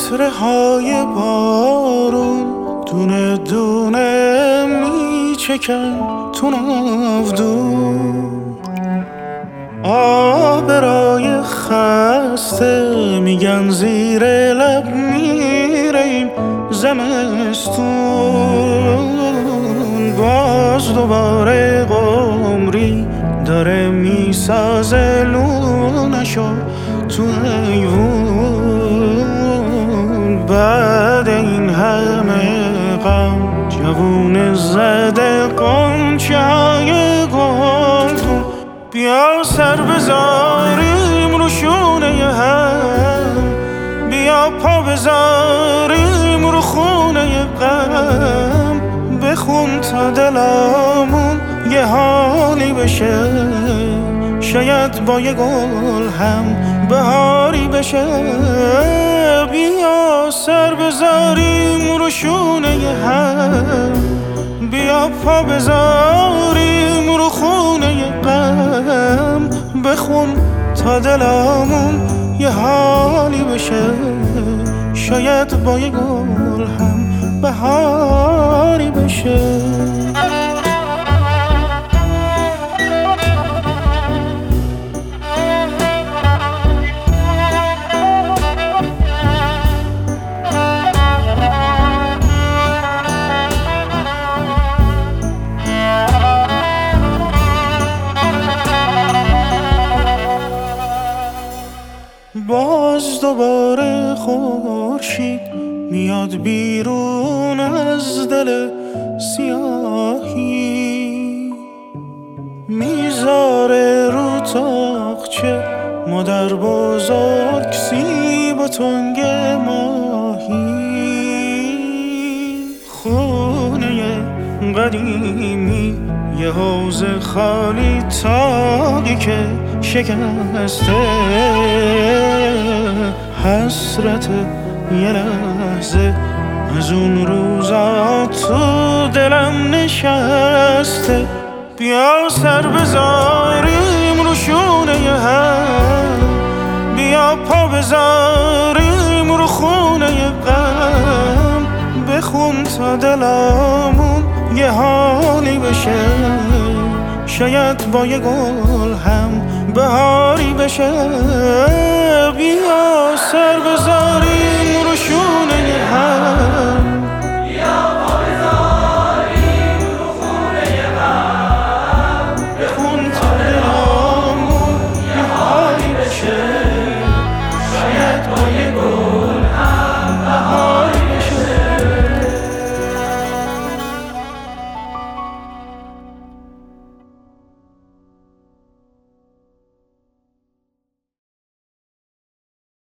قطره های بارون دونه دونه میچکن تو ناودون، آبرای خسته میگن زیر لب میره این زمستون. باز دوباره قمری داره میسازه لونشو تو ایوون. بعد این همه غم جوون زده قنچه های گلدون، بیا سر بذاریم رو شونه هم، بیا پا بذاریم رو خونه غم. بخون تا دلامون یه حالی بشه، شاید با یه گل هم بهاری بشه. بیا سر بذاریم رو شونه هم، بیا پا بذاریم رو خونه غم. بخون تا دلامون یه حالی بشه، شاید با یه گل هم بهاری بشه. باز دوباره خورشید میاد بیرون از دل سیاهی، میذاره رو تاقچه مادر بزرگ سیب و تنگ ماهی. خونه قدیمی یه حوض خالی تاقی که شکسته، حسرت یه لحظه از اون روزا تو دلم نشسته. بیا سر بذاریم رو شونه هم، بیا پا بذاریم رو خونه غم. بخون تا دلامون یه حالی بشه، شاید با یه گل هم بهاری بشه. بیا سر بذاریم